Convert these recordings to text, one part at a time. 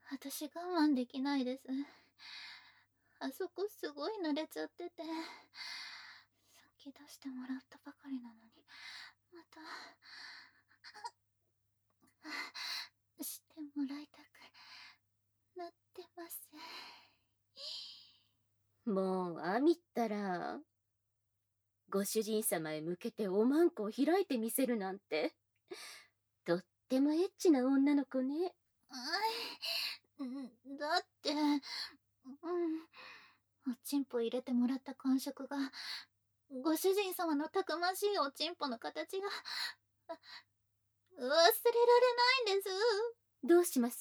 私我慢できないです。あそこすごい濡れちゃってて、さっき出してもらったばかりなのに、また、してもらいたくなってます。 もう、アミったら、ご主人様へ向けておまんこを開いてみせるなんて、とってもエッチな女の子ね。 だって、おちんぽ入れてもらった感触が、ご主人様のたくましいおちんぽの形が、忘れられないんです。 どうします？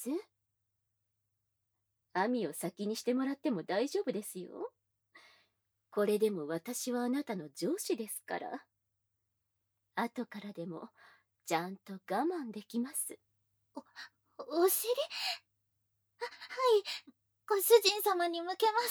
アミを先にしてもらっても大丈夫ですよ。これでも私はあなたの上司ですから。後からでも、ちゃんと我慢できます。 お尻？はい、ご主人様に向けます。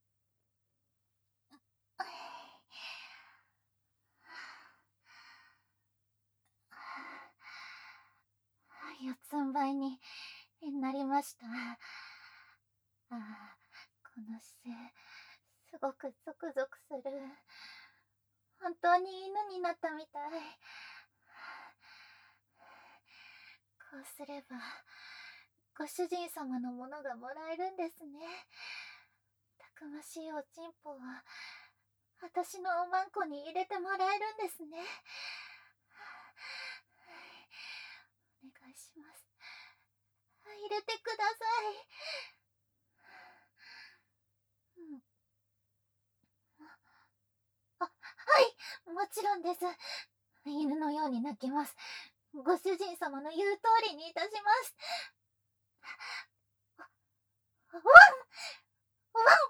四つん這いになりました。この姿勢、すごくゾクゾクする。本当に犬になったみたい。こうすれば、ご主人様のものがもらえるんですね。たくましいおちんぽを、私のおまんこに入れてもらえるんですね。お願いします。入れてください。はい、もちろんです。犬のように鳴きます。ご主人様の言う通りにいたします。ワンワンワン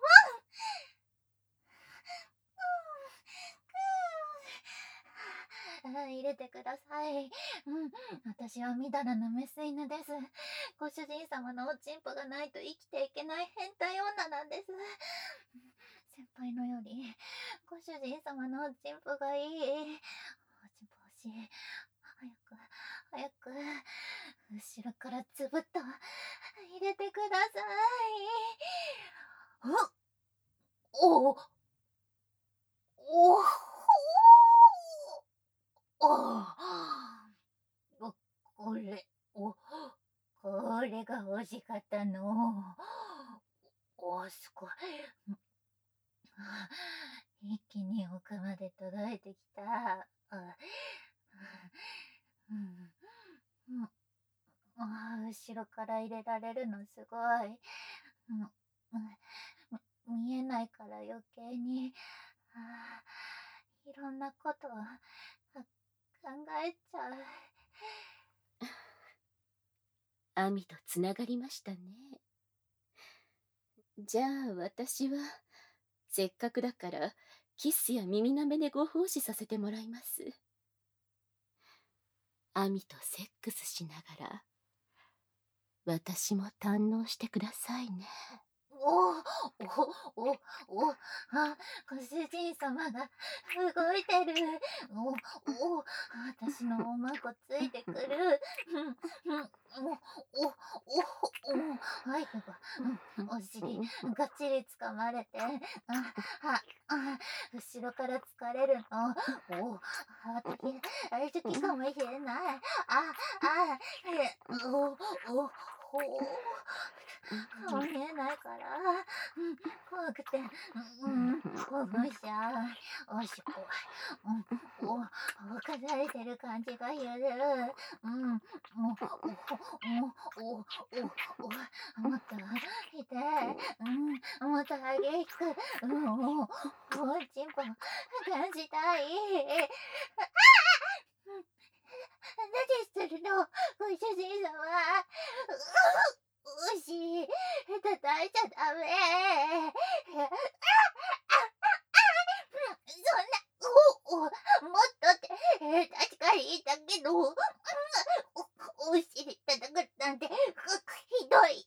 入れてください。私はみだらなメス犬です。ご主人様のおちんぽがないと生きていけない変態女なんです。先輩のより、ご主人様のおちんぽがいい。おちんぽ欲しい。早く、後ろからつぶっと入れてください。おおおおこれ、これが欲しかったの。すごい。一気に奥まで届いてきた。後ろから入れられるのすごい。見えないから余計に、いろんなことを考えちゃう。 アミとつながりましたね。じゃあ私は、せっかくだから、キスや耳なめでご奉仕させてもらいます。アミとセックスしながら、私も堪能してくださいね。 ご主人様が動いてる。私のおまこついてくる。はい、お尻がっちり掴まれて、後ろから疲れるの。私好きかもしれない。顔見えないから、怖くて、興奮しちゃう。おしっこかざれてる感じがする。もっと痛い。もっと激しく、おちんぽ感じたい。何するの、ご主人様。おし、叩いちゃダメ。そんな、もっとって、確かに言ったけど、お尻叩くなんて、ひどい。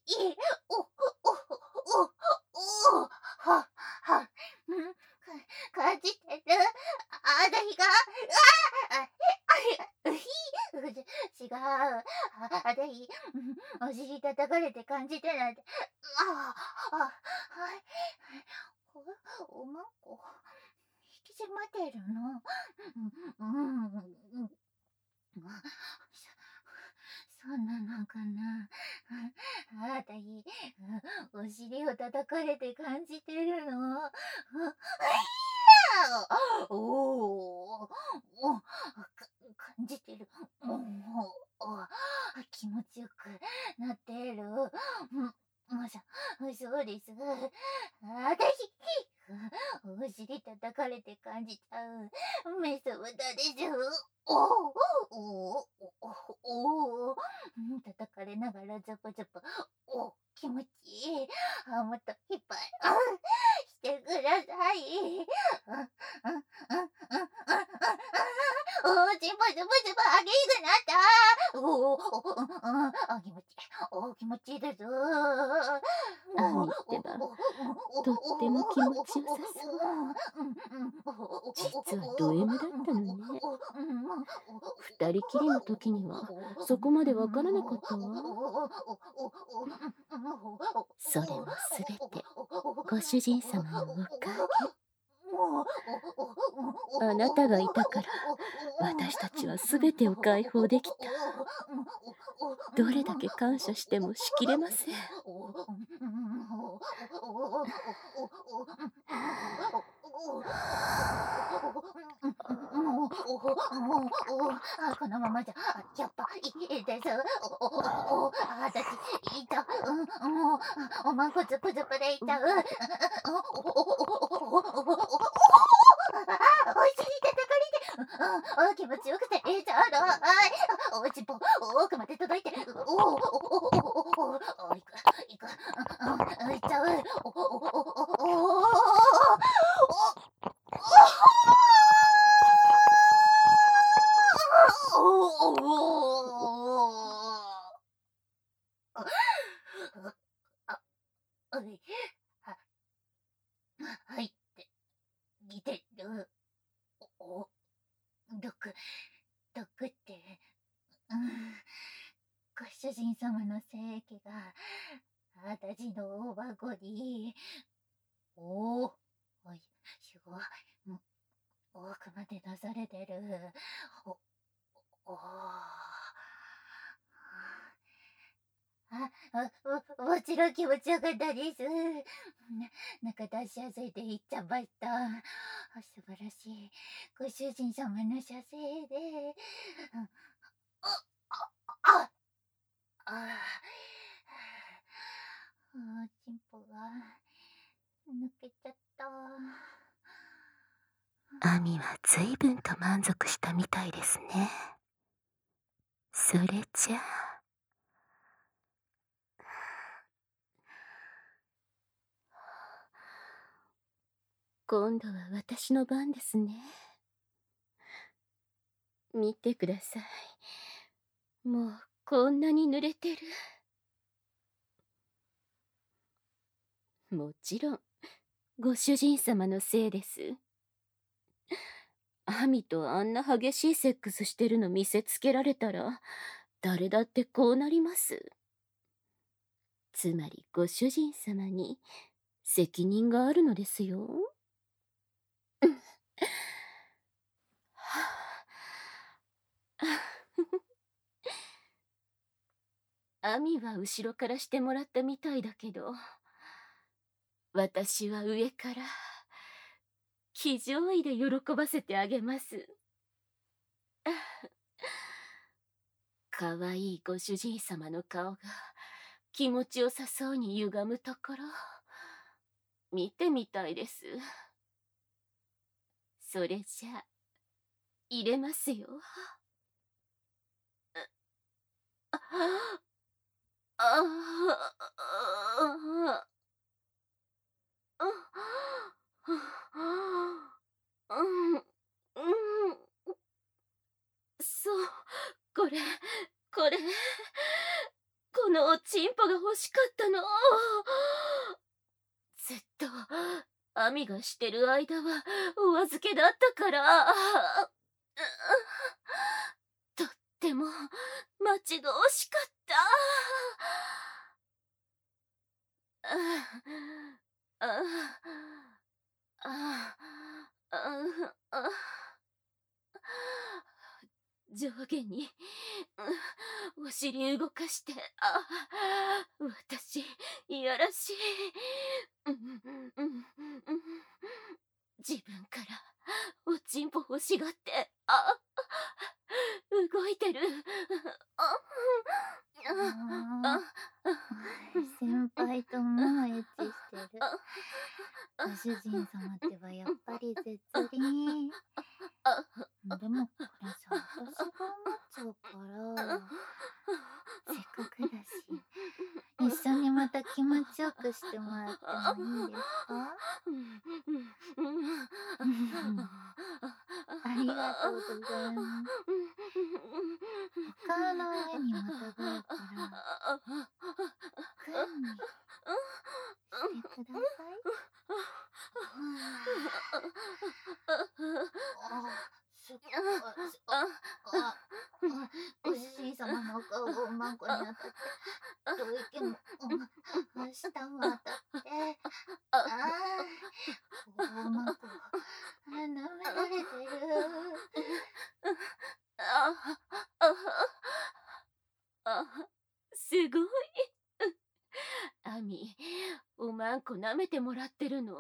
感じてる。私が、違う。 あたい、お尻叩かれて感じてなんて、はい。おまんこ、引き締まってるの。そんなのかな。あたい、お尻を叩かれて感じてるの。おお、感じてる。気持ちよくなってる。そうです。あたし、お尻叩かれて感じちゃう。めそぶたでしょ。叩かれながらザパザパ。気持ちいい。もっといっぱい、してください。チンポチンポチンポ、あげいくなった。気持ちいいです。 アミってば、とっても気持ちよさそう。実はド M だったのね。二人きりの時には、そこまでわからなかったわ。それもすべて、ご主人様のおかげ。あなたがいたから、私たちはすべてを解放できた。どれだけ感謝してもしきれません。 このままじゃ、やっぱいいです。あたし、いた。おまんこつぷつぷでいた。お尻叩かれて、気持ちよくていいちゃうの。おちんぽ、奥まで届いて。いく、いっちゃう。入ってきてる。毒って、ご主人様の精液が、あたしの大箱に、すごい、奥まで出されてる。もちろん気持ちよかったです。なんか出しやすいで言っちゃました。素晴らしい。ご主人様の射精で。チンポが抜けちゃった。 アミは随分と満足したみたいですね。それじゃあ。今度は私の番ですね。見てください。もうこんなに濡れてる。もちろん、ご主人様のせいです。アミとあんな激しいセックスしてるの見せつけられたら、誰だってこうなります。つまりご主人様に責任があるのですよ。アミは後ろからしてもらったみたいだけど、私は上から騎乗位で喜ばせてあげます。かわいいご主人様の顔が気持ちよさそうに歪むところ、見てみたいです。それじゃ入れますよ。そう、これ、これ、このおちんぽが欲しかったの。ずっと、アミがしてる間はお預けだったから。とっても待ち遠しかった。ああ、ああ、ああ、上下に、お尻動かして、私、いやらしい。自分からおちんぽ欲しがって、動いてる。 先輩ともうエッチしてる。ご主人様ってばやっぱり絶倫。でもこれさ、私が思っちゃうから、せっかくだし、一緒にまた気持ちよくしてもらってもいいですか？ありがとうございます。お顔の上にまたがるから、グンにしてください。ご主人様のお顔がおまんこに当たって、吐息も舌も当たって、おまんこ舐められてる。 すごい。アミ、おまんこ舐めてもらってるの？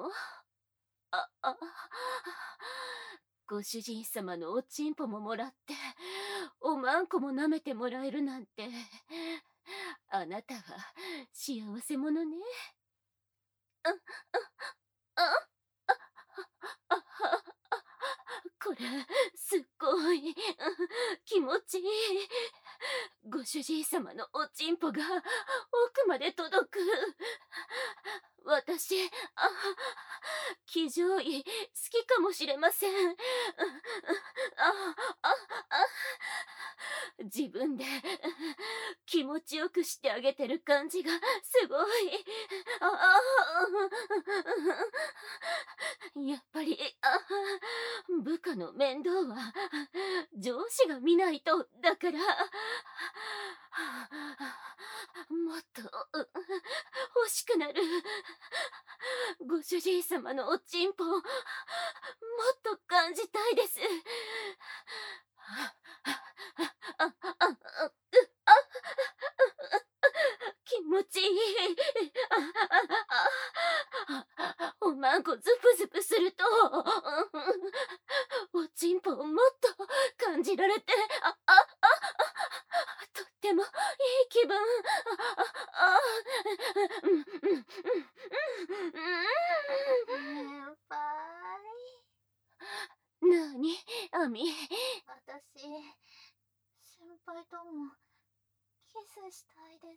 ご主人様のおちんぽももらって、おまんこも舐めてもらえるなんて、あなたは幸せ者ね。これ、すっごい、気持ちいい。ご主人様のおちんぽが奥まで届く。私、騎乗位好きかもしれません。自分で気持ちよくしてあげてる感じがすごい。やっぱり部下の面倒は上司が見ないとだから、もっと欲しくなる。ご主人様のおちんぽもっと感じたいです。気持ちいい。おまんこズプズプすると、おちんぽをもっと感じられて、とってもいい気分。 先輩。 なに、アミ。 私、先輩ともキスしたいです。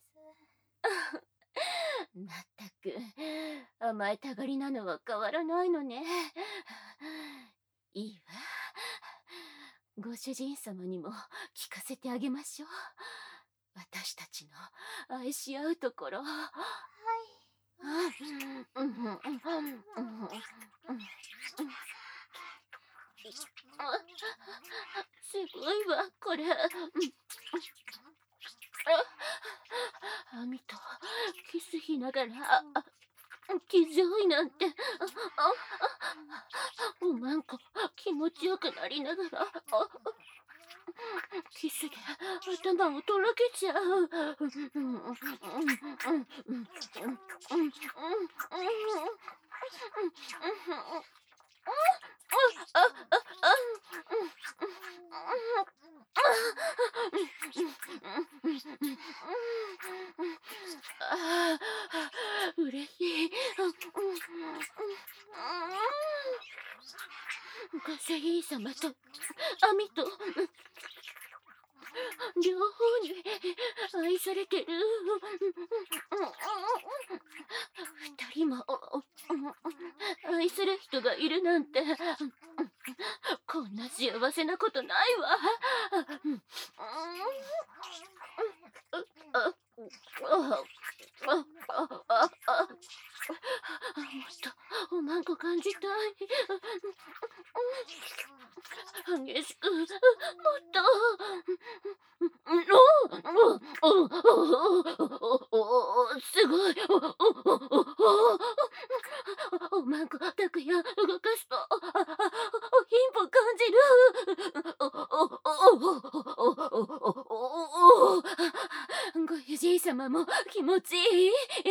まったく、甘えたがりなのは変わらないのね。いいわ。ご主人様にも聞かせてあげましょう。私たちの愛し合うところ。はい。すごいわ、これ。アミとキスしながら騎乗位なんて、おまんこ気持ちよくなりながら、キスで頭をとろけちゃう。嬉しい。ご主人様とアミと両方に愛されてる。二人も愛する人がいるなんて、こんな幸せなことないわ。もっとおまんこ感じたい。激しく、もっと。 様も気持ちいい。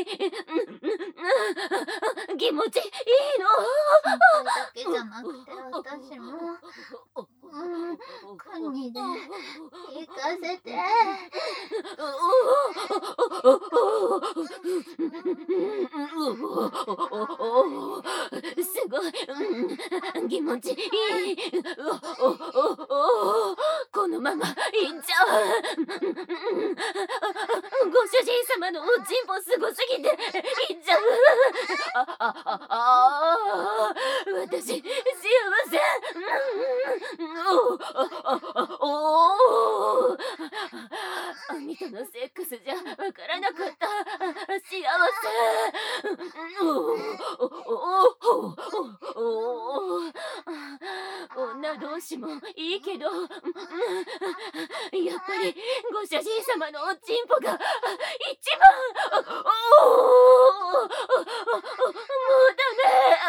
気持ちいいの。 先輩だけじゃなくて私も。国で行かせて。 すごい、気持ちいい。このまま行っちゃう。ご主人様のおちんぽすごすぎて行っちゃう。私幸せ。網とのセックスじゃわからなかった。幸せ。女同士もいいけど、やっぱりご主人様のおちんぽが一番。もうダメ。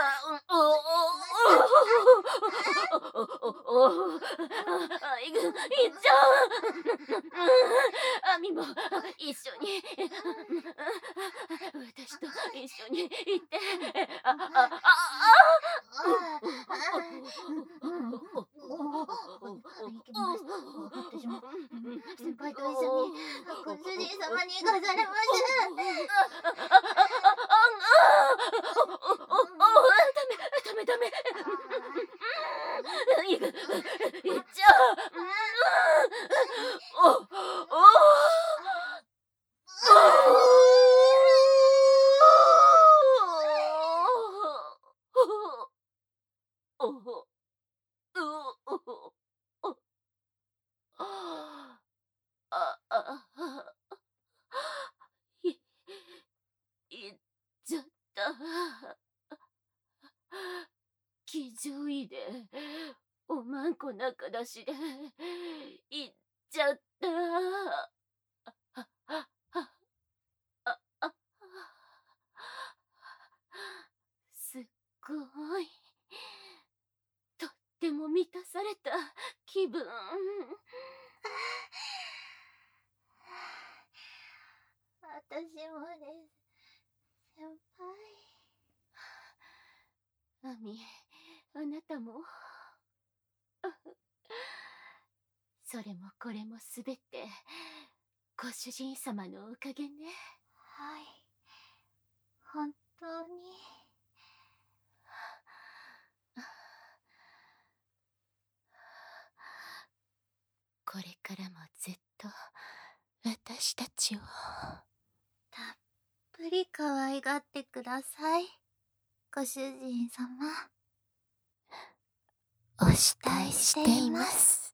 いっちゃう。アミも一緒に、私と一緒に行って。 私も先輩と一緒にご主人様に行かされます。ダメ。いっちゃいっちゃった。騎乗位でおまんこ仲出しで行っちゃった。すっごい。とっても満たされた気分。 私もです、先輩。 アミ、あなたも。それもこれもすべてご主人様のおかげね。 はい、本当に。 これからもずっと私たちをたっぷり可愛がってください、ご主人様。 お慕いしています。